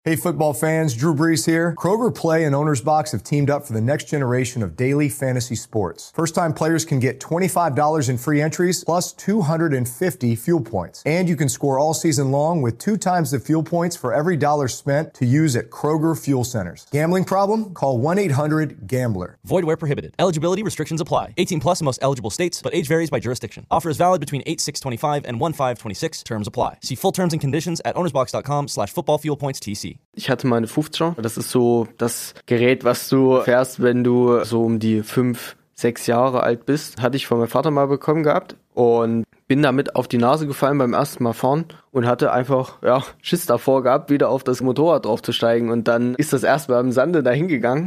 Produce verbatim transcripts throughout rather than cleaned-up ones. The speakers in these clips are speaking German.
Hey football fans, Drew Brees here. Kroger Play and Owner's Box have teamed up for the next generation of daily fantasy sports. First-time players can get twenty-five dollars in free entries plus two hundred fifty fuel points. And you can score all season long with two times the fuel points for every dollar spent to use at Kroger Fuel Centers. Gambling problem? Call one eight hundred gambler. Void where prohibited. Eligibility restrictions apply. eighteen plus in most eligible states, but age varies by jurisdiction. Offer is valid between eight six twenty-five and one five twenty-six. Terms apply. See full terms and conditions at ownersbox.com slash footballfuelpoints.tc. Ich hatte mal eine fünfziger. Das ist so das Gerät, was du fährst, wenn du so um die fünf, sechs Jahre alt bist. Hatte ich von meinem Vater mal bekommen gehabt und bin damit auf die Nase gefallen beim ersten Mal fahren und hatte einfach ja Schiss davor gehabt, wieder auf das Motorrad draufzusteigen. Und dann ist das erstmal im Sande dahin gegangen.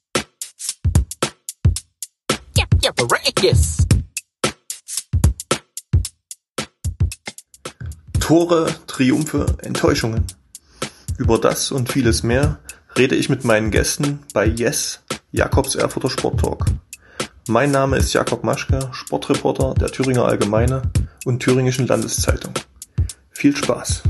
Tore, Triumphe, Enttäuschungen. Über das und vieles mehr rede ich mit meinen Gästen bei Yes, Jakobs Erfurter Sporttalk. Mein Name ist Jakob Maschke, Sportreporter der Thüringer Allgemeine und Thüringischen Landeszeitung. Viel Spaß!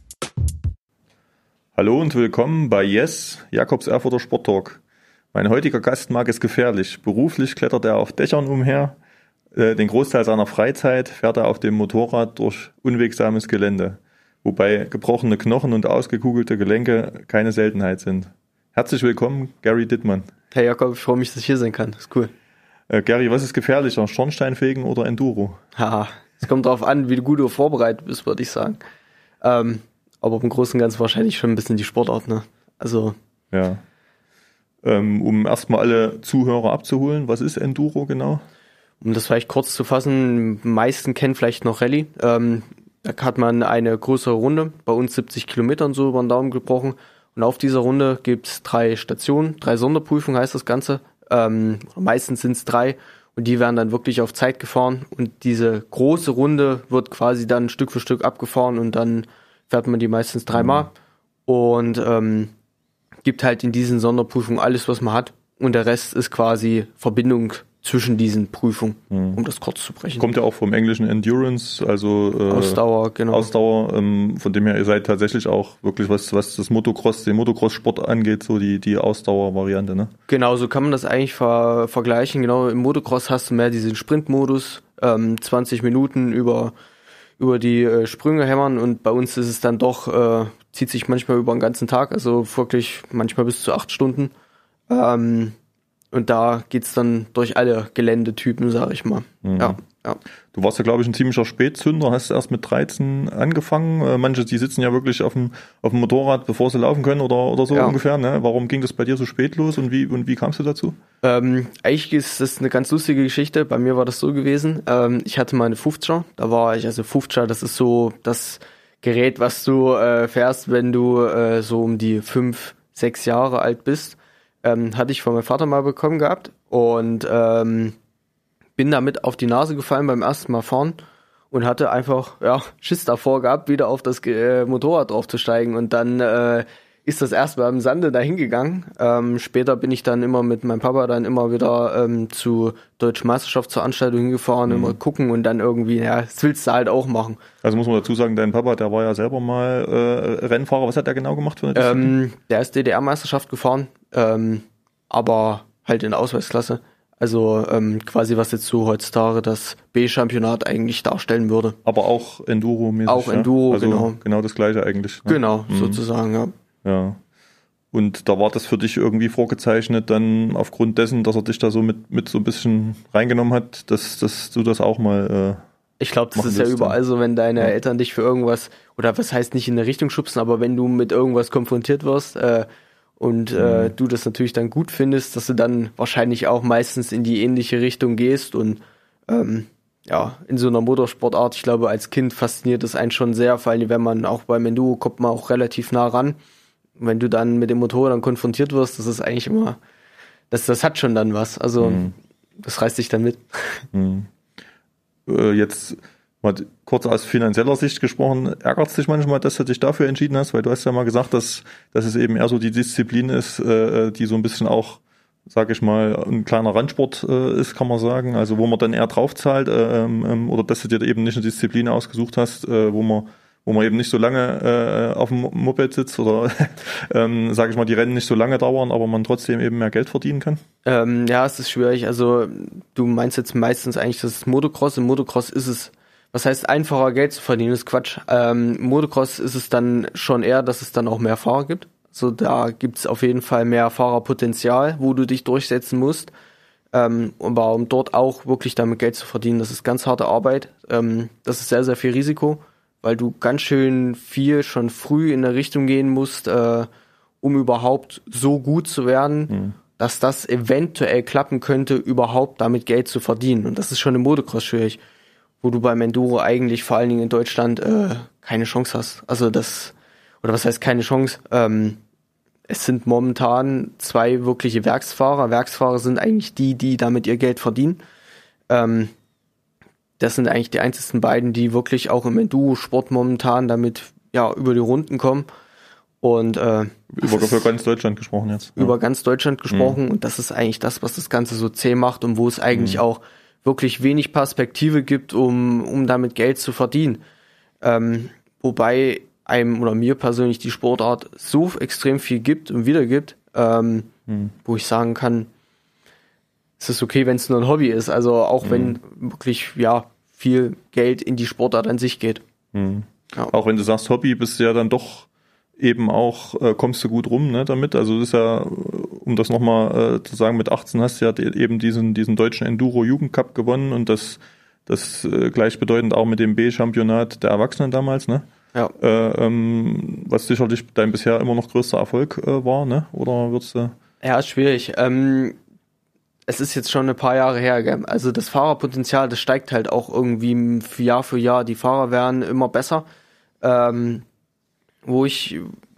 Hallo und willkommen bei Yes, Jakobs Erfurter Sporttalk. Mein heutiger Gast mag es gefährlich. Beruflich klettert er auf Dächern umher. Den Großteil seiner Freizeit fährt er auf dem Motorrad durch unwegsames Gelände, wobei gebrochene Knochen und ausgekugelte Gelenke keine Seltenheit sind. Herzlich willkommen, Gary Dittmann. Hey Jakob, ich freue mich, dass ich hier sein kann. Das ist cool. Äh, Gary, was ist gefährlicher, Schornsteinfegen oder Enduro? Haha, es kommt darauf an, wie gut du vorbereitet bist, würde ich sagen. Ähm, aber im Großen und Ganzen wahrscheinlich schon ein bisschen die Sportart, ne? Also. Ja. Ähm, um erstmal alle Zuhörer abzuholen, was ist Enduro genau? Um das vielleicht kurz zu fassen, die meisten kennen vielleicht noch Rallye. Ähm, Da hat man eine größere Runde, bei uns siebzig Kilometern so über den Daumen gebrochen. Und auf dieser Runde gibt es drei Stationen, drei Sonderprüfungen heißt das Ganze. Ähm, meistens sind es drei und die werden dann wirklich auf Zeit gefahren. Und diese große Runde wird quasi dann Stück für Stück abgefahren und dann fährt man die meistens dreimal. Mhm. Und ähm, gibt halt in diesen Sonderprüfungen alles, was man hat. Und der Rest ist quasi Verbindung zwischen diesen Prüfungen, mhm. um das kurz zu brechen. Kommt ja auch vom englischen Endurance, also äh, Ausdauer, genau. Ausdauer, ähm, von dem her, ihr seid tatsächlich auch wirklich, was was das Motocross, den Motocross-Sport angeht, so die die Ausdauer-Variante, ne? Genau, so kann man das eigentlich ver- vergleichen. Genau, im Motocross hast du mehr diesen Sprintmodus, ähm, zwanzig Minuten über über die äh, Sprünge hämmern und bei uns ist es dann doch, äh, zieht sich manchmal über den ganzen Tag, also wirklich manchmal bis zu acht Stunden. Ähm, Und da geht's dann durch alle Geländetypen, sag ich mal. Mhm. Ja, ja. Du warst ja, glaube ich, ein ziemlicher Spätzünder, hast erst mit dreizehn angefangen. Manche, die sitzen ja wirklich auf dem, auf dem Motorrad, bevor sie laufen können oder, oder so ja. ungefähr. Ne? Warum ging das bei dir so spät los und wie, und wie kamst du dazu? Ähm, eigentlich ist das eine ganz lustige Geschichte. Bei mir war das so gewesen. Ähm, ich hatte mal eine fünfziger. Da war ich, also fünfziger, das ist so das Gerät, was du äh, fährst, wenn du äh, so um die fünf, sechs Jahre alt bist. Ähm, hatte ich von meinem Vater mal bekommen gehabt und ähm, bin damit auf die Nase gefallen beim ersten Mal fahren und hatte einfach ja Schiss davor gehabt, wieder auf das äh, Motorrad draufzusteigen und dann äh, ist das erstmal im Sande dahin gegangen. Ähm, später bin ich dann immer mit meinem Papa dann immer wieder ähm, zu Deutschen Meisterschaftsveranstaltungen hingefahren, mhm. immer gucken und dann irgendwie, ja, das willst du halt auch machen. Also muss man dazu sagen, dein Papa, der war ja selber mal äh, Rennfahrer. Was hat er genau gemacht für eine Disziplin? Ähm, der ist D D R-Meisterschaft gefahren, ähm, aber halt in der Ausweisklasse. Also ähm, quasi was jetzt so heutzutage das B-Championat eigentlich darstellen würde. Aber auch Enduro-mäßig? Auch Enduro, ja? Also genau. Genau das Gleiche eigentlich. Ne? Genau, mhm. sozusagen, ja. Ja. Und da war das für dich irgendwie vorgezeichnet, dann aufgrund dessen, dass er dich da so mit, mit so ein bisschen reingenommen hat, dass, dass du das auch mal äh, Ich glaube, das ist ja überall dann so, wenn deine ja. Eltern dich für irgendwas, oder was heißt nicht in eine Richtung schubsen, aber wenn du mit irgendwas konfrontiert wirst äh, und mhm. äh, du das natürlich dann gut findest, dass du dann wahrscheinlich auch meistens in die ähnliche Richtung gehst und ähm, ja, in so einer Motorsportart, ich glaube, als Kind fasziniert es einen schon sehr, vor allem wenn man auch beim Enduro kommt man auch relativ nah ran. Wenn du dann mit dem Motor dann konfrontiert wirst, das ist eigentlich immer, das, das hat schon dann was. Also mhm. das reißt dich dann mit. Mhm. Äh, jetzt mal kurz aus finanzieller Sicht gesprochen, ärgert es dich manchmal, dass du dich dafür entschieden hast? Weil du hast ja mal gesagt, dass, dass es eben eher so die Disziplin ist, äh, die so ein bisschen auch, sag ich mal, ein kleiner Randsport äh, ist, kann man sagen. Also wo man dann eher drauf zahlt äh, ähm, oder dass du dir eben nicht eine Disziplin ausgesucht hast, äh, wo man wo man eben nicht so lange äh, auf dem Moped sitzt oder, ähm, sage ich mal, die Rennen nicht so lange dauern, aber man trotzdem eben mehr Geld verdienen kann? Ähm, ja, es ist schwierig. Also du meinst jetzt meistens eigentlich, das ist Motocross. Im Motocross ist es, was heißt einfacher Geld zu verdienen, ist Quatsch. Ähm, Im Motocross ist es dann schon eher, dass es dann auch mehr Fahrer gibt. Also da gibt's auf jeden Fall mehr Fahrerpotenzial, wo du dich durchsetzen musst. Ähm, aber um dort auch wirklich damit Geld zu verdienen, das ist ganz harte Arbeit. Ähm, das ist sehr, sehr viel Risiko, weil du ganz schön viel schon früh in eine Richtung gehen musst, äh, um überhaupt so gut zu werden, mhm. dass das eventuell klappen könnte, überhaupt damit Geld zu verdienen. Und das ist schon im Motocross schwierig, wo du beim Enduro eigentlich vor allen Dingen in Deutschland äh, keine Chance hast. Also das, oder was heißt keine Chance? Ähm, Es sind momentan zwei wirkliche Werksfahrer. Werksfahrer sind eigentlich die, die damit ihr Geld verdienen. Ähm, das sind eigentlich die einzigen beiden, die wirklich auch im Enduro-Sport momentan damit ja über die Runden kommen. Und äh, über für ganz Deutschland gesprochen jetzt. Über ja. ganz Deutschland gesprochen. Mhm. Und das ist eigentlich das, was das Ganze so zäh macht und wo es eigentlich mhm. auch wirklich wenig Perspektive gibt, um, um damit Geld zu verdienen. Ähm, wobei einem oder mir persönlich die Sportart so extrem viel gibt und wiedergibt, ähm, hm. wo ich sagen kann, es ist okay, wenn es nur ein Hobby ist, also auch hm. wenn wirklich ja viel Geld in die Sportart an sich geht. Hm. Ja. Auch wenn du sagst Hobby, bist du ja dann doch eben auch, äh, kommst du gut rum, ne, damit, also das ist ja, um das nochmal äh, zu sagen, mit achtzehn hast du ja eben diesen, diesen deutschen Enduro-Jugendcup gewonnen und das, das äh, gleichbedeutend auch mit dem B-Championat der Erwachsenen damals, ne? Ja. Äh, ähm, was sicherlich dein bisher immer noch größter Erfolg äh, war, ne? Oder würdest du? Ja, ist schwierig. Ähm, es ist jetzt schon ein paar Jahre her, gell? Also das Fahrerpotenzial, das steigt halt auch irgendwie Jahr für Jahr. Die Fahrer werden immer besser. Ähm, wo ich,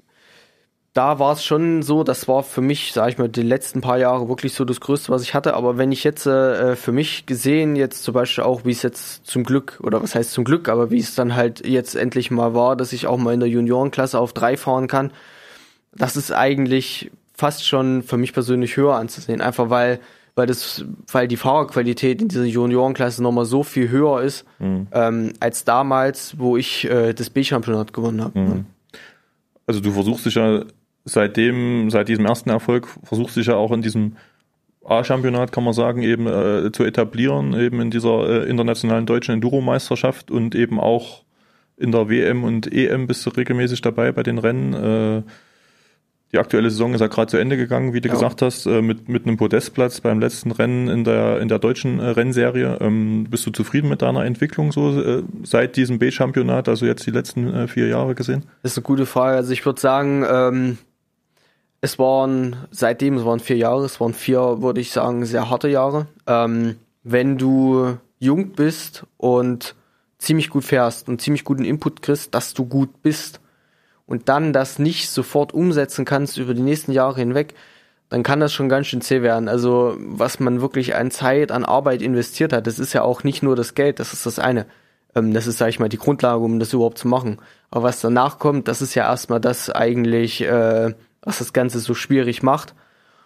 da war es schon so, das war für mich, sag ich mal, die letzten paar Jahre wirklich so das Größte, was ich hatte. Aber wenn ich jetzt äh, für mich gesehen, jetzt zum Beispiel auch, wie es jetzt zum Glück, oder was heißt zum Glück, aber wie es dann halt jetzt endlich mal war, dass ich auch mal in der Juniorenklasse auf drei fahren kann, das ist eigentlich fast schon für mich persönlich höher anzusehen. Einfach weil, weil das, weil die Fahrerqualität in dieser Juniorenklasse nochmal so viel höher ist, mhm. ähm, als damals, wo ich äh, das B-Championat gewonnen habe. Mhm. Ne? Also du versuchst dich ja seitdem, seit diesem ersten Erfolg, versuchst dich ja auch in diesem A-Championat, kann man sagen, eben äh, zu etablieren, eben in dieser äh, internationalen deutschen Enduro-Meisterschaft und eben auch in der W M und E M bist du regelmäßig dabei bei den Rennen. Äh, die aktuelle Saison ist ja gerade zu Ende gegangen, wie du ja. gesagt hast, äh, mit mit einem Podestplatz beim letzten Rennen in der in der deutschen äh, Rennserie. Ähm, bist du zufrieden mit deiner Entwicklung so äh, seit diesem B-Championat, also jetzt die letzten äh, vier Jahre gesehen? Das ist eine gute Frage. Also ich würde sagen, ähm, es waren seitdem, es waren vier Jahre, es waren vier, würde ich sagen, sehr harte Jahre. Ähm, wenn du jung bist und ziemlich gut fährst und ziemlich guten Input kriegst, dass du gut bist und dann das nicht sofort umsetzen kannst über die nächsten Jahre hinweg, dann kann das schon ganz schön zäh werden. Also was man wirklich an Zeit, an Arbeit investiert hat, das ist ja auch nicht nur das Geld, das ist das eine. Ähm, das ist, sag ich mal, die Grundlage, um das überhaupt zu machen. Aber was danach kommt, das ist ja erstmal das eigentlich, äh, was das Ganze so schwierig macht.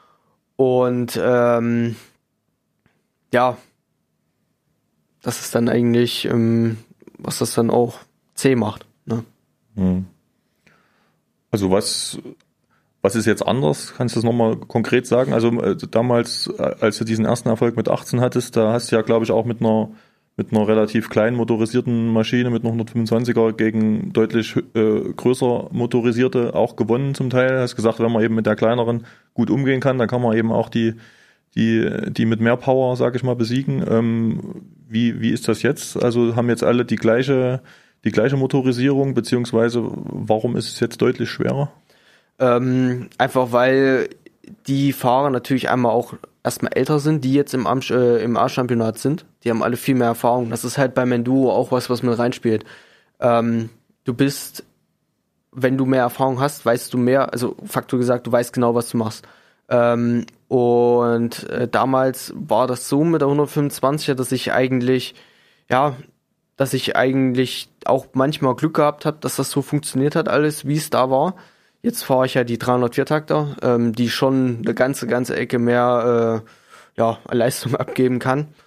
Und ähm, ja, das ist dann eigentlich, ähm, was das dann auch zäh macht. Ne? Hm. Also was, was ist jetzt anders? Kannst du das nochmal konkret sagen? Also äh, damals, als du diesen ersten Erfolg mit achtzehn hattest, da hast du ja, glaube ich, auch mit einer mit einer relativ kleinen motorisierten Maschine, mit einer hundertfünfundzwanziger gegen deutlich äh, größer motorisierte auch gewonnen zum Teil. Hast gesagt, wenn man eben mit der kleineren gut umgehen kann, dann kann man eben auch die die die mit mehr Power, sage ich mal, besiegen. Ähm, wie wie ist das jetzt? Also haben jetzt alle die gleiche die gleiche Motorisierung, beziehungsweise warum ist es jetzt deutlich schwerer? Ähm, einfach weil die Fahrer natürlich einmal auch erstmal älter sind, die jetzt im, Am- äh, im A-Championat sind. Die haben alle viel mehr Erfahrung. Das ist halt beim Enduro auch was, was mit reinspielt. Ähm, du bist, wenn du mehr Erfahrung hast, weißt du mehr, also Faktor gesagt, du weißt genau, was du machst. Ähm, und äh, damals war das so mit der hundertfünfundzwanziger, dass ich eigentlich, ja, dass ich eigentlich auch manchmal Glück gehabt habe, dass das so funktioniert hat alles, wie es da war. Jetzt fahre ich ja die dreihundertviertakter, ähm, die schon eine ganze, ganze Ecke mehr äh, ja, Leistung abgeben kann.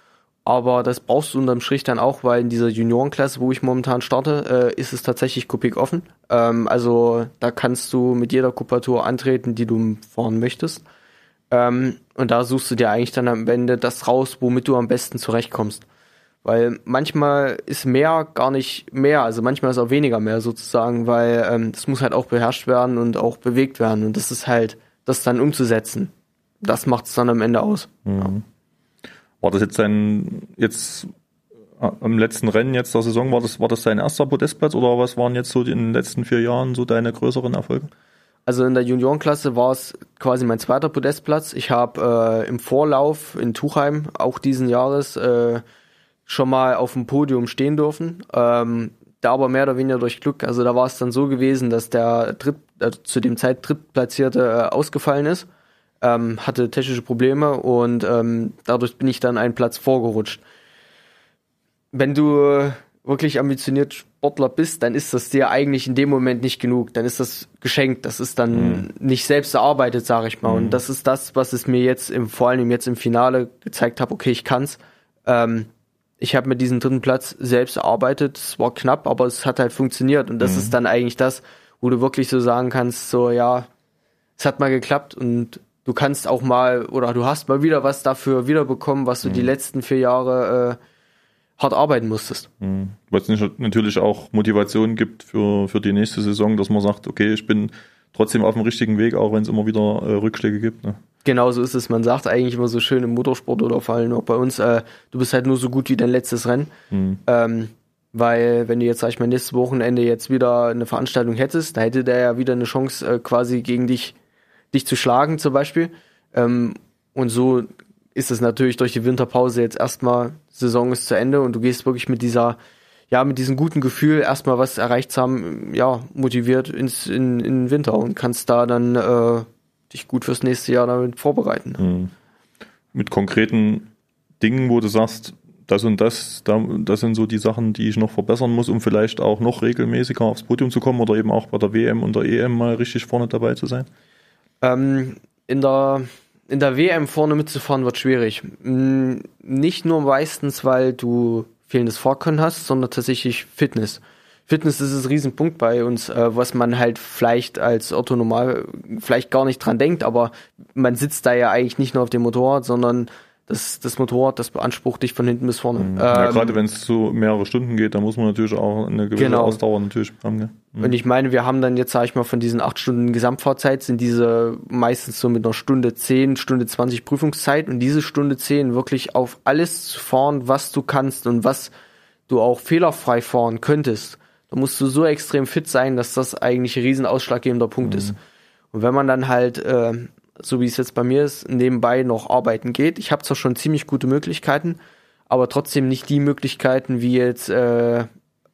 Aber das brauchst du unterm Strich dann auch, weil in dieser Juniorenklasse, wo ich momentan starte, äh, ist es tatsächlich Kubik offen. Ähm, also da kannst du mit jeder Kupatur antreten, die du fahren möchtest. Ähm, und da suchst du dir eigentlich dann am Ende das raus, womit du am besten zurechtkommst. Weil manchmal ist mehr gar nicht mehr, also manchmal ist auch weniger mehr sozusagen, weil ähm, das muss halt auch beherrscht werden und auch bewegt werden. Und das ist halt, das dann umzusetzen. Das macht es dann am Ende aus. Mhm. Ja. War das jetzt dein, jetzt am letzten Rennen jetzt der Saison, war das, war das dein erster Podestplatz oder was waren jetzt so in den letzten vier Jahren so deine größeren Erfolge? Also in der Juniorenklasse war es quasi mein zweiter Podestplatz. Ich habe äh, im Vorlauf in Tuchheim auch diesen Jahres äh, schon mal auf dem Podium stehen dürfen. Ähm, da aber mehr oder weniger durch Glück. Also da war es dann so gewesen, dass der Dritt, äh, zu dem Zeit Drittplatzierte äh, ausgefallen ist. Ähm, hatte technische Probleme und ähm, dadurch bin ich dann einen Platz vorgerutscht. Wenn du wirklich ambitioniert Sportler bist, dann ist das dir eigentlich in dem Moment nicht genug. Dann ist das geschenkt. Das ist dann mhm. nicht selbst erarbeitet, sage ich mal. Mhm. Und das ist das, was es mir jetzt im, vor allem jetzt im Finale gezeigt hat. Okay, ich kann's. Ähm, ich habe mir diesen dritten Platz selbst erarbeitet. Es war knapp, aber es hat halt funktioniert. Und das mhm. ist dann eigentlich das, wo du wirklich so sagen kannst, so ja, es hat mal geklappt und du kannst auch mal, oder du hast mal wieder was dafür wiederbekommen, was du mhm. die letzten vier Jahre äh, hart arbeiten musstest. Mhm. Was natürlich auch Motivation gibt für, für die nächste Saison, dass man sagt, okay, ich bin trotzdem auf dem richtigen Weg, auch wenn es immer wieder äh, Rückschläge gibt. Ne? Genau so ist es. Man sagt eigentlich immer so schön im Motorsport oder vor allem auch bei uns, äh, du bist halt nur so gut wie dein letztes Rennen. Mhm. Ähm, weil wenn du jetzt, sag ich mal, nächstes Wochenende jetzt wieder eine Veranstaltung hättest, da hätte der ja wieder eine Chance äh, quasi gegen dich dich zu schlagen zum Beispiel. Ähm, und so ist es natürlich durch die Winterpause jetzt erstmal, Saison ist zu Ende und du gehst wirklich mit dieser, ja, mit diesem guten Gefühl, erstmal was erreicht zu haben, ja, motiviert ins, in, in den Winter und kannst da dann äh, dich gut fürs nächste Jahr damit vorbereiten. Mhm. Mit konkreten Dingen, wo du sagst, das und das, das sind so die Sachen, die ich noch verbessern muss, um vielleicht auch noch regelmäßiger aufs Podium zu kommen oder eben auch bei der W M und der E M mal richtig vorne dabei zu sein? Ähm, in der in der W M vorne mitzufahren wird schwierig. Nicht nur meistens, weil du fehlendes Fahrkönnen hast, sondern tatsächlich Fitness. Fitness ist ein Riesenpunkt bei uns, äh, was man halt vielleicht als Otto normal vielleicht gar nicht dran denkt, aber man sitzt da ja eigentlich nicht nur auf dem Motorrad, sondern das, das Motorrad, das beansprucht dich von hinten bis vorne. Mhm. Ja, ähm, gerade wenn es so mehrere Stunden geht, da muss man natürlich auch eine gewisse genau. Ausdauer natürlich haben. Gell? Mhm. Und ich meine, wir haben dann jetzt, sag ich mal, von diesen acht Stunden Gesamtfahrzeit sind diese meistens so mit einer Stunde zehn, Stunde zwanzig Prüfungszeit und diese Stunde zehn wirklich auf alles zu fahren, was du kannst und was du auch fehlerfrei fahren könntest. Da musst du so extrem fit sein, dass das eigentlich ein riesen ausschlaggebender Punkt mhm. ist. Und wenn man dann halt äh, so wie es jetzt bei mir ist, nebenbei noch arbeiten geht. Ich habe zwar schon ziemlich gute Möglichkeiten, aber trotzdem nicht die Möglichkeiten wie jetzt äh,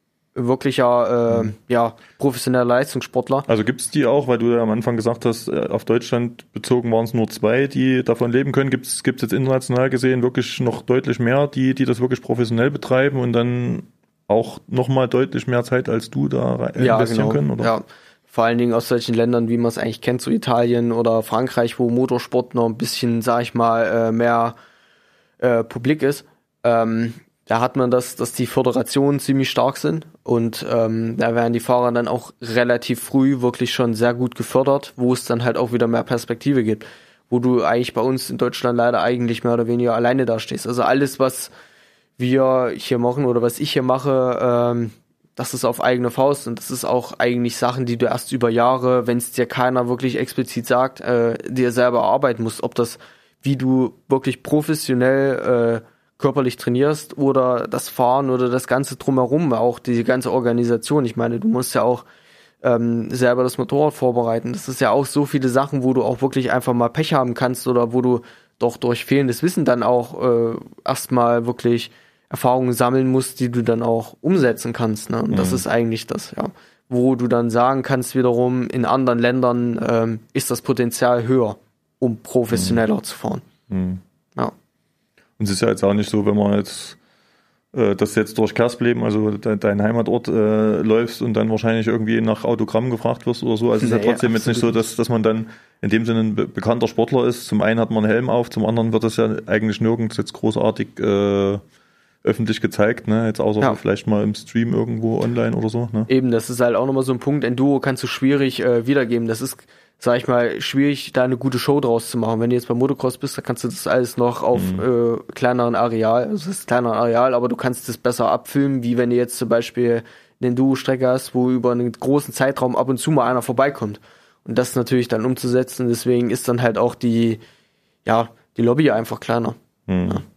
wirklicher äh, ja, professioneller Leistungssportler. Also gibt es die auch, weil du ja am Anfang gesagt hast, auf Deutschland bezogen waren es nur zwei, die davon leben können. Gibt es jetzt international gesehen wirklich noch deutlich mehr, die, die das wirklich professionell betreiben und dann auch nochmal deutlich mehr Zeit als du da investieren ja, genau. können? Oder? Ja. Vor allen Dingen aus solchen Ländern, wie man es eigentlich kennt, so Italien oder Frankreich, wo Motorsport noch ein bisschen, sag ich mal, äh, mehr äh, publik ist. Ähm, da hat man das, dass die Föderationen ziemlich stark sind und ähm, da werden die Fahrer dann auch relativ früh wirklich schon sehr gut gefördert, wo es dann halt auch wieder mehr Perspektive gibt. Wo du eigentlich bei uns in Deutschland leider eigentlich mehr oder weniger alleine dastehst. Also alles, was wir hier machen oder was ich hier mache, ähm, das ist auf eigene Faust und das ist auch eigentlich Sachen, die du erst über Jahre, wenn es dir keiner wirklich explizit sagt, äh, dir selber erarbeiten musst. Ob das, wie du wirklich professionell äh, körperlich trainierst oder das Fahren oder das Ganze drumherum, auch die ganze Organisation. Ich meine, du musst ja auch ähm, selber das Motorrad vorbereiten. Das ist ja auch so viele Sachen, wo du auch wirklich einfach mal Pech haben kannst oder wo du doch durch fehlendes Wissen dann auch äh, erstmal wirklich Erfahrungen sammeln musst, die du dann auch umsetzen kannst. Ne? Und mhm. das ist eigentlich das, ja. Wo du dann sagen kannst wiederum, in anderen Ländern ähm, ist das Potenzial höher, um professioneller mhm. zu fahren. Mhm. Ja. Und es ist ja jetzt auch nicht so, wenn man jetzt äh, das jetzt durch Kerspleben, also de- dein Heimatort, äh, läufst und dann wahrscheinlich irgendwie nach Autogramm gefragt wirst oder so. Also es ist nee, ja trotzdem jetzt nicht so, dass, dass man dann in dem Sinne ein be- bekannter Sportler ist. Zum einen hat man einen Helm auf, zum anderen wird das ja eigentlich nirgends jetzt großartig äh, öffentlich gezeigt, ne? Jetzt außer Ja. so vielleicht mal im Stream irgendwo online oder so, ne? Eben, das ist halt auch nochmal so ein Punkt. Enduro kannst du schwierig äh, wiedergeben. Das ist, sag ich mal, schwierig, da eine gute Show draus zu machen. Wenn du jetzt beim Motocross bist, dann kannst du das alles noch auf mhm. äh, kleineren Areal, also es ist kleineren Areal, aber du kannst das besser abfilmen, wie wenn du jetzt zum Beispiel eine Enduro-Strecke hast, wo über einen großen Zeitraum ab und zu mal einer vorbeikommt. Und das natürlich dann umzusetzen, deswegen ist dann halt auch die, ja, die Lobby einfach kleiner. Mhm. Ja.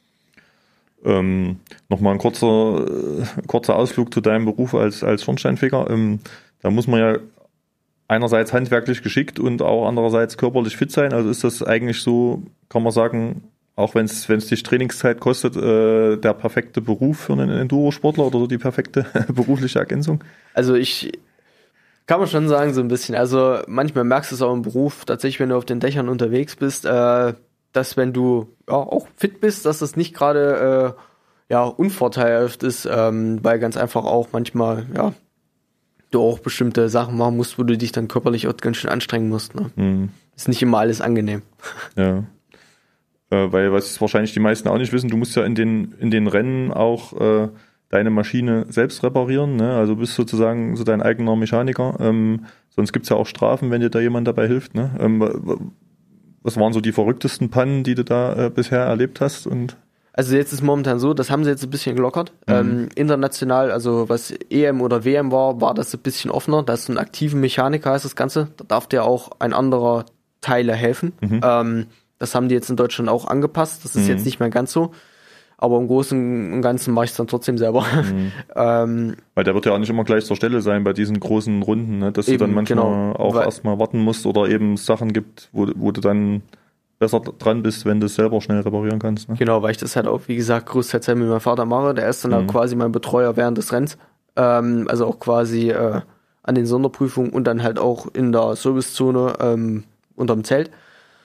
Ähm, Nochmal ein kurzer, äh, kurzer Ausflug zu deinem Beruf als, als Schornsteinfeger. Ähm, da muss man ja einerseits handwerklich geschickt und auch andererseits körperlich fit sein. Also ist das eigentlich so, kann man sagen, auch wenn es wenn es dich Trainingszeit kostet, äh, der perfekte Beruf für einen Enduro-Sportler oder so die perfekte berufliche Ergänzung? Also ich kann man schon sagen, so ein bisschen. Also manchmal merkst du es auch im Beruf, tatsächlich, wenn du auf den Dächern unterwegs bist, äh, dass wenn du ja, auch fit bist, dass das nicht gerade äh, ja, unvorteilhaft ist, ähm, weil ganz einfach auch manchmal, ja, du auch bestimmte Sachen machen musst, wo du dich dann körperlich auch ganz schön anstrengen musst. Ne? Mhm. Ist nicht immer alles angenehm. Ja. Äh, weil, was wahrscheinlich die meisten auch nicht wissen, du musst ja in den, in den Rennen auch äh, deine Maschine selbst reparieren, ne? Also bist sozusagen so dein eigener Mechaniker. Ähm, sonst gibt's ja auch Strafen, wenn dir da jemand dabei hilft. Ne? Ähm, was waren so die verrücktesten Pannen, die du da äh, bisher erlebt hast? Und Also jetzt ist momentan so, das haben sie jetzt ein bisschen gelockert. Mhm. Ähm, international, also was E M oder W M war, war das ein bisschen offener. Da ist ein aktiver Mechaniker, heißt das Ganze. Da darf dir auch ein anderer Teile helfen. Mhm. Ähm, das haben die jetzt in Deutschland auch angepasst. Das ist mhm. jetzt nicht mehr ganz so. Aber im Großen und Ganzen mache ich es dann trotzdem selber. Mhm. ähm, Weil der wird ja auch nicht immer gleich zur Stelle sein bei diesen großen Runden, ne? Dass eben, du dann manchmal genau, auch erstmal warten musst oder eben Sachen gibt, wo, wo du dann besser dran bist, wenn du es selber schnell reparieren kannst. Ne? Genau, weil ich das halt auch, wie gesagt, größtenteils mit meinem Vater mache. Der ist dann mhm. auch quasi mein Betreuer während des Rennens. Ähm, also auch quasi äh, an den Sonderprüfungen und dann halt auch in der Servicezone ähm, unterm Zelt.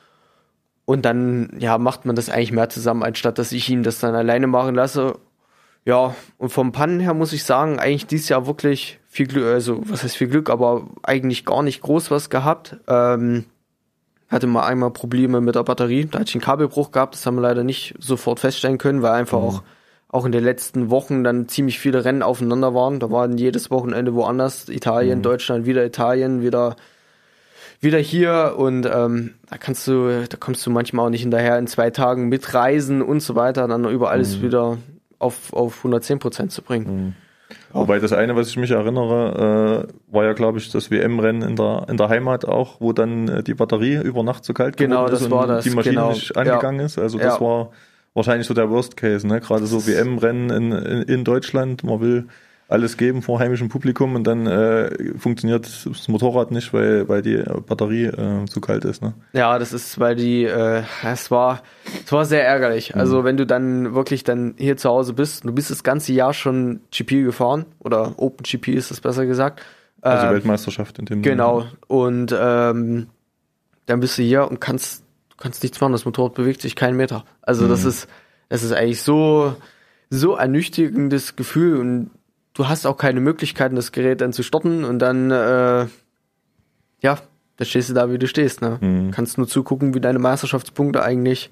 Und dann, ja, macht man das eigentlich mehr zusammen, anstatt dass ich ihn das dann alleine machen lasse. Ja, und vom Pannen her muss ich sagen, eigentlich dieses Jahr wirklich viel Glück, also was heißt viel Glück, aber eigentlich gar nicht groß was gehabt. Ähm, hatte mal einmal Probleme mit der Batterie, da hatte ich einen Kabelbruch gehabt, das haben wir leider nicht sofort feststellen können, weil einfach mhm. auch, auch in den letzten Wochen dann ziemlich viele Rennen aufeinander waren. Da waren jedes Wochenende woanders, Italien, mhm. Deutschland, wieder Italien, wieder wieder hier und ähm, da kannst du, da kommst du manchmal auch nicht hinterher, in zwei Tagen mitreisen und so weiter, dann über alles mhm. wieder auf, auf hundertzehn Prozent zu bringen. Mhm. Ja. Wobei das eine, was ich mich erinnere, äh, war ja, glaube ich, das W M-Rennen in der, in der Heimat auch, wo dann äh, die Batterie über Nacht zu kalt geworden genau, ist das und war das, die Maschine genau. nicht angegangen ja. ist. Also das ja. war wahrscheinlich so der Worst Case, ne? Gerade so W M-Rennen in, in, in Deutschland, man will alles geben vor heimischem Publikum und dann äh, funktioniert das Motorrad nicht, weil, weil die Batterie äh, zu kalt ist. Ne? Ja, das ist, weil die, äh, es war, es war sehr ärgerlich. Mhm. Also wenn du dann wirklich dann hier zu Hause bist, du bist das ganze Jahr schon G P gefahren oder Open G P ist das besser gesagt. Also ähm, Weltmeisterschaft in dem Genau. Sinne. Und ähm, dann bist du hier und kannst, du kannst nichts machen. Das Motorrad bewegt sich keinen Meter. Also mhm. das ist, das ist eigentlich so, so ein ernüchterndes Gefühl und du hast auch keine Möglichkeiten, das Gerät dann zu starten und dann, äh, ja, da stehst du da, wie du stehst, ne? Mhm. Kannst nur zugucken, wie deine Meisterschaftspunkte eigentlich,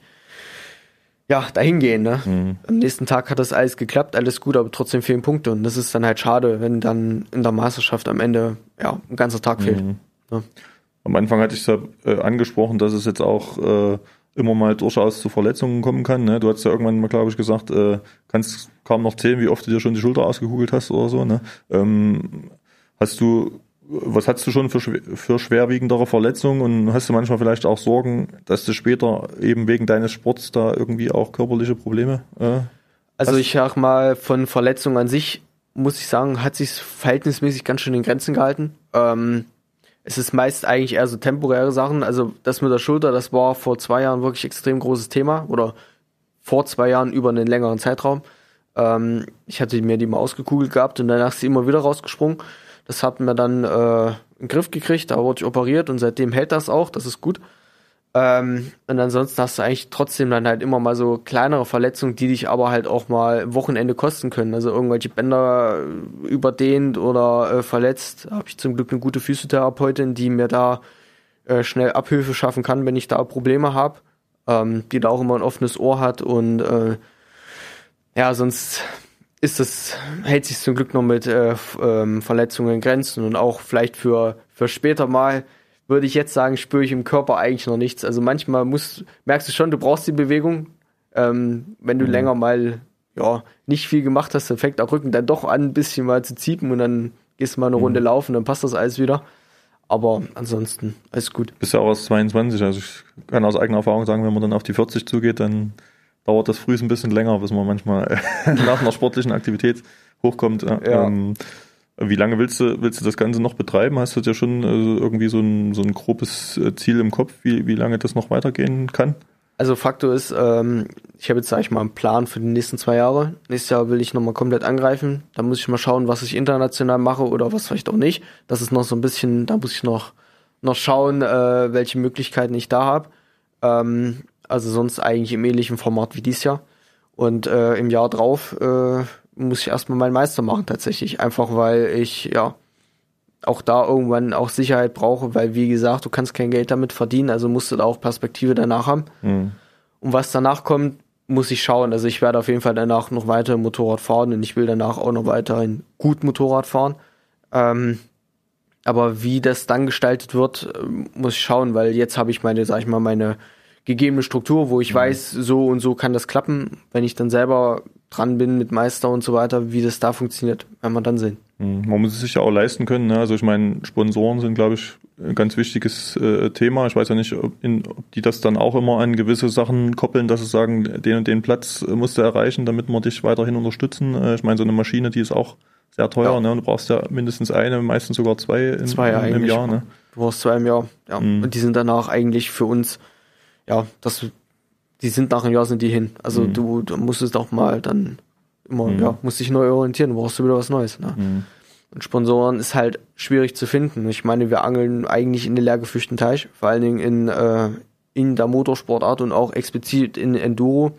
ja, dahin gehen, ne? Mhm. Am nächsten Tag hat das alles geklappt, alles gut, aber trotzdem fehlen Punkte und das ist dann halt schade, wenn dann in der Meisterschaft am Ende, ja, ein ganzer Tag fehlt. Mhm. Ne? Am Anfang hatte ich es ja äh, angesprochen, dass es jetzt auch äh, immer mal durchaus zu Verletzungen kommen kann. Ne? Du hast ja irgendwann mal, glaube ich, gesagt, äh, kannst kaum noch zählen, wie oft du dir schon die Schulter ausgekugelt hast oder so. Ne? Ähm, hast du, was hast du schon für, für schwerwiegendere Verletzungen und hast du manchmal vielleicht auch Sorgen, dass du später eben wegen deines Sports da irgendwie auch körperliche Probleme äh, Also hast? ich sag mal, von Verletzungen an sich, muss ich sagen, hat sich verhältnismäßig ganz schön in Grenzen gehalten. Ähm, Es ist meist eigentlich eher so temporäre Sachen. Also das mit der Schulter, das war vor zwei Jahren wirklich extrem großes Thema. Oder vor zwei Jahren über einen längeren Zeitraum. Ähm, ich hatte mir die mal ausgekugelt gehabt und danach ist sie immer wieder rausgesprungen. Das hat mir dann äh, in den Griff gekriegt, da wurde ich operiert und seitdem hält das auch, das ist gut. Ähm, und ansonsten hast du eigentlich trotzdem dann halt immer mal so kleinere Verletzungen, die dich aber halt auch mal Wochenende kosten können. Also irgendwelche Bänder überdehnt oder äh, verletzt. Da habe ich zum Glück eine gute Physiotherapeutin, die mir da äh, schnell Abhilfe schaffen kann, wenn ich da Probleme habe. Ähm, die da auch immer ein offenes Ohr hat und äh, ja, sonst ist das, hält sich zum Glück noch mit äh, f- ähm, Verletzungen in Grenzen und auch vielleicht für, für später mal, würde ich jetzt sagen, spüre ich im Körper eigentlich noch nichts. Also manchmal musst, merkst du schon, du brauchst die Bewegung. Ähm, wenn du mhm. länger mal ja nicht viel gemacht hast, dann fängt der Rücken dann doch an, ein bisschen mal zu ziepen und dann gehst du mal eine Runde mhm. laufen, dann passt das alles wieder. Aber ansonsten, alles gut. Bist ja auch aus zweiundzwanzig, also ich kann aus eigener Erfahrung sagen, wenn man dann auf die vierzig zugeht, dann dauert das früh ein bisschen länger, bis man manchmal nach einer sportlichen Aktivität hochkommt. Ja. Ähm, wie lange willst du, willst du das Ganze noch betreiben? Hast du dir schon äh, irgendwie so ein, so ein grobes Ziel im Kopf, wie, wie lange das noch weitergehen kann? Also Faktor ist, ähm, ich habe jetzt, sag ich mal, einen Plan für die nächsten zwei Jahre. Nächstes Jahr will ich nochmal komplett angreifen. Da muss ich mal schauen, was ich international mache oder was vielleicht auch nicht. Das ist noch so ein bisschen, da muss ich noch, noch schauen, äh, welche Möglichkeiten ich da habe. Ähm, Also sonst eigentlich im ähnlichen Format wie dieses Jahr. Und äh, im Jahr drauf äh, muss ich erstmal meinen Meister machen tatsächlich. Einfach weil ich ja auch da irgendwann auch Sicherheit brauche, weil wie gesagt, du kannst kein Geld damit verdienen, also musst du da auch Perspektive danach haben. Mhm. Und was danach kommt, muss ich schauen. Also ich werde auf jeden Fall danach noch weiter Motorrad fahren und ich will danach auch noch weiterhin gut Motorrad fahren. Ähm, aber wie das dann gestaltet wird, muss ich schauen, weil jetzt habe ich meine, sag ich mal, meine gegebene Struktur, wo ich mhm. weiß, so und so kann das klappen. Wenn ich dann selber dran bin mit Meister und so weiter, wie das da funktioniert, werden wir dann sehen. Man muss es sich ja auch leisten können. Ne? Also ich meine, Sponsoren sind, glaube ich, ein ganz wichtiges äh, Thema. Ich weiß ja nicht, ob, in, ob die das dann auch immer an gewisse Sachen koppeln, dass sie sagen, den und den Platz musst du erreichen, damit wir dich weiterhin unterstützen. Äh, ich meine, so eine Maschine, die ist auch sehr teuer. Ja. Ne? Und du brauchst ja mindestens eine, meistens sogar zwei, in, zwei in, im Jahr. Ne? Du brauchst zwei im Jahr. Ja. Mhm. Und die sind danach eigentlich für uns, ja, das, die sind nach einem Jahr sind die hin. Also mhm. du, du musst es auch mal dann immer, mhm. ja, musst dich neu orientieren, du brauchst du wieder was Neues. Ne? Mhm. Und Sponsoren ist halt schwierig zu finden. Ich meine, wir angeln eigentlich in den leer gefischten Teich, vor allen Dingen in, äh, in der Motorsportart und auch explizit in Enduro.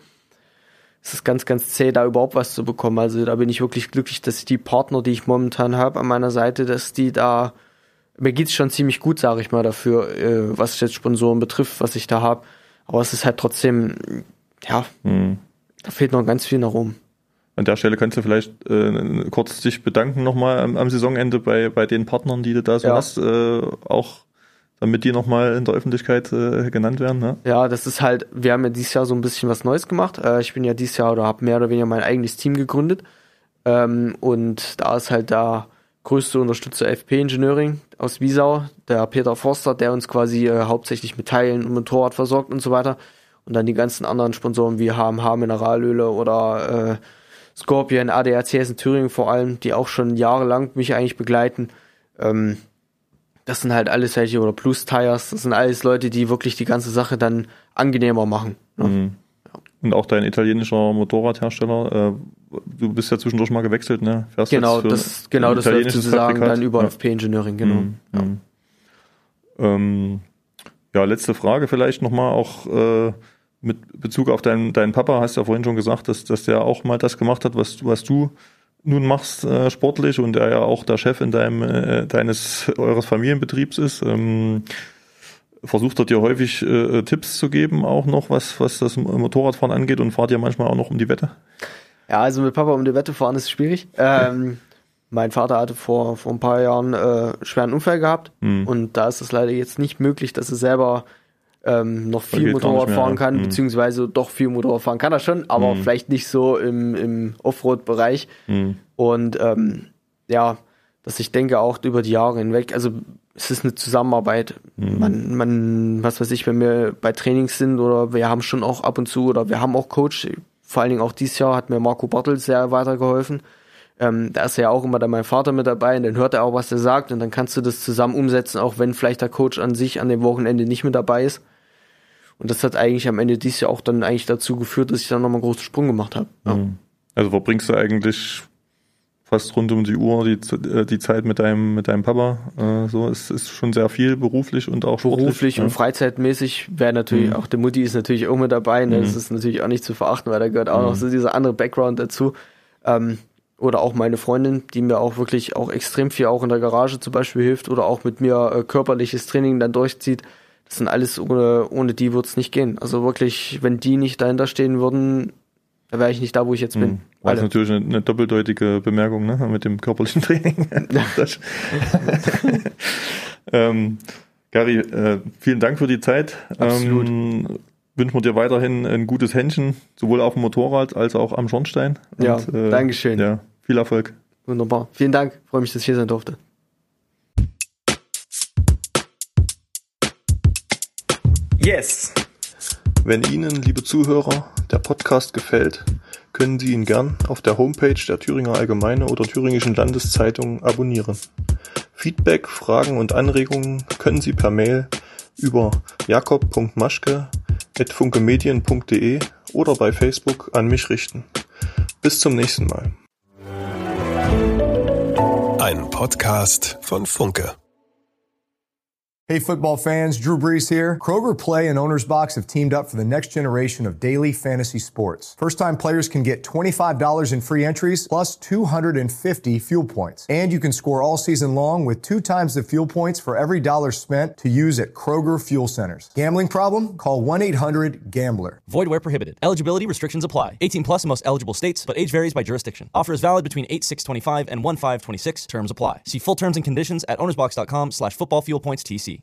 Es ist ganz, ganz zäh, da überhaupt was zu bekommen. Also da bin ich wirklich glücklich, dass ich die Partner, die ich momentan habe an meiner Seite, dass die da, mir geht's schon ziemlich gut, sage ich mal, dafür, äh, was jetzt Sponsoren betrifft, was ich da habe. Aber es ist halt trotzdem, ja, mhm. da fehlt noch ganz viel nach oben. An der Stelle kannst du vielleicht äh, kurz dich bedanken nochmal am, am Saisonende bei, bei den Partnern, die du da so ja. hast, äh, auch damit die nochmal in der Öffentlichkeit äh, genannt werden. Ne? Ja, das ist halt, wir haben ja dieses Jahr so ein bisschen was Neues gemacht. Äh, ich bin ja dieses Jahr oder habe mehr oder weniger mein eigenes Team gegründet. Ähm, und da ist halt der größte Unterstützer F P Engineering aus Wiesau, der Peter Forster, der uns quasi äh, hauptsächlich mit Teilen und Motorrad versorgt und so weiter. Und dann die ganzen anderen Sponsoren wie H M H Mineralöle oder äh, Scorpion, A D A C S in Thüringen vor allem, die auch schon jahrelang mich eigentlich begleiten. Ähm, das sind halt alles welche, oder Plus Tires, das sind alles Leute, die wirklich die ganze Sache dann angenehmer machen. Ne? Mhm. Ja. Und auch dein italienischer Motorradhersteller, äh, du bist ja zwischendurch mal gewechselt, ne? Fährst genau, das, genau das läuft sozusagen dann über ja. F P Engineering, genau. Mhm. Ja. Mhm. Ähm, ja, letzte Frage vielleicht nochmal auch äh, mit Bezug auf deinen, deinen Papa, hast du ja vorhin schon gesagt, dass, dass der auch mal das gemacht hat, was, was du nun machst äh, sportlich und er ja auch der Chef in deinem äh, deines eures Familienbetriebs ist. Ähm, versucht er dir häufig äh, Tipps zu geben, auch noch, was, was das Motorradfahren angeht und fahrt ihr manchmal auch noch um die Wette? Ja, also mit Papa um die Wette fahren ist schwierig. Ähm, mein Vater hatte vor, vor ein paar Jahren äh, schweren Unfall gehabt mhm. und da ist es leider jetzt nicht möglich, dass er selber Ähm, noch viel Motorrad fahren kann, ja. beziehungsweise doch viel Motorrad fahren kann er schon, aber mhm. vielleicht nicht so im, im Offroad-Bereich. Mhm. Und ähm, ja, dass ich denke auch über die Jahre hinweg, also es ist eine Zusammenarbeit. Mhm. Man, man, was weiß ich, wenn wir bei Trainings sind oder wir haben schon auch ab und zu oder wir haben auch Coach, vor allen Dingen auch dieses Jahr hat mir Marco Bartels sehr weitergeholfen. Ähm, da ist ja auch immer dann mein Vater mit dabei und dann hört er auch, was er sagt und dann kannst du das zusammen umsetzen, auch wenn vielleicht der Coach an sich an dem Wochenende nicht mit dabei ist. Und das hat eigentlich am Ende dieses Jahr auch dann eigentlich dazu geführt, dass ich dann nochmal einen großen Sprung gemacht habe. Ja. Also verbringst du eigentlich fast rund um die Uhr die, die Zeit mit deinem, mit deinem Papa. Äh, so, es ist schon sehr viel beruflich und auch sportlich. Beruflich ja. und freizeitmäßig wäre natürlich, mhm. auch der Mutti ist natürlich auch mit dabei. Ne? Mhm. Das ist natürlich auch nicht zu verachten, weil da gehört auch mhm. noch so dieser andere Background dazu. Ähm, oder auch meine Freundin, die mir auch wirklich auch extrem viel auch in der Garage zum Beispiel hilft oder auch mit mir äh, körperliches Training dann durchzieht. Das sind alles, ohne, ohne die würde es nicht gehen. Also wirklich, wenn die nicht dahinter stehen würden, Da wäre ich nicht da, wo ich jetzt bin. Mhm. War das natürlich eine, eine doppeldeutige Bemerkung, ne? Mit dem körperlichen Training. ähm, Gary, äh, vielen Dank für die Zeit. Absolut. Ähm, wünschen wir dir weiterhin ein gutes Händchen, sowohl auf dem Motorrad als auch am Schornstein. Und, ja, äh, Dankeschön. Ja, viel Erfolg. Wunderbar. Vielen Dank. Freue mich, dass ich hier sein durfte. Yes! Wenn Ihnen, liebe Zuhörer, der Podcast gefällt, können Sie ihn gern auf der Homepage der Thüringer Allgemeine oder Thüringischen Landeszeitung abonnieren. Feedback, Fragen und Anregungen können Sie per Mail über jakob punkt maschke at funkemedien punkt de oder bei Facebook an mich richten. Bis zum nächsten Mal. Ein Podcast von Funke. Hey football fans, Drew Brees here. Kroger Play and Owner's Box have teamed up for the next generation of daily fantasy sports. First-time players can get twenty-five dollars in free entries plus two hundred fifty fuel points. And you can score all season long with two times the fuel points for every dollar spent to use at Kroger Fuel Centers. Gambling problem? Call one eight hundred gambler. Void where prohibited. Eligibility restrictions apply. eighteen plus in most eligible states, but age varies by jurisdiction. Offer is valid between eight six twenty-five and one five twenty-six. Terms apply. See full terms and conditions at ownersbox.com slash football fuel points TC.